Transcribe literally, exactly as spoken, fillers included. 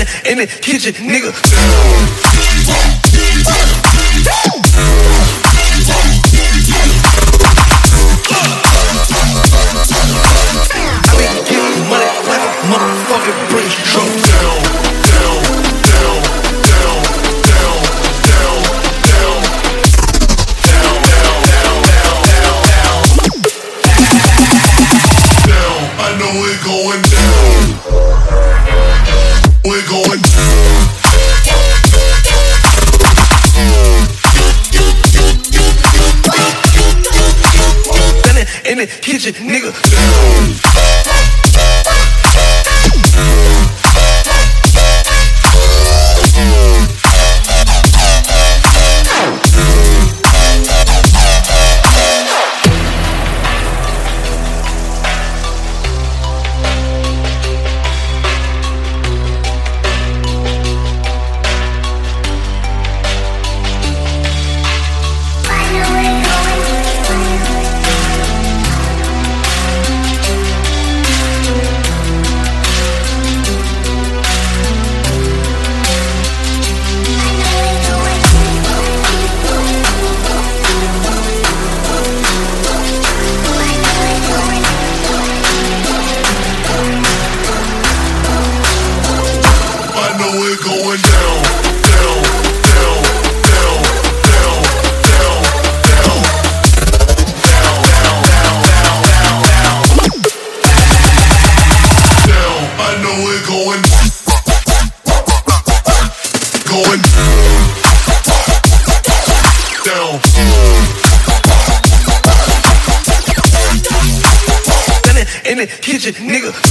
in the kitchen, nigga. I be getting money like a motherfucking British truck. Down, down, down, down, down, down, down, down, down, down, down, down, down. I know we're going down. We're going down. In the kitchen, nigga. Going down, down, down, down, down, down, down, down, down, down, down, down, down. I know we're going, going down. In the kitchen, nigga.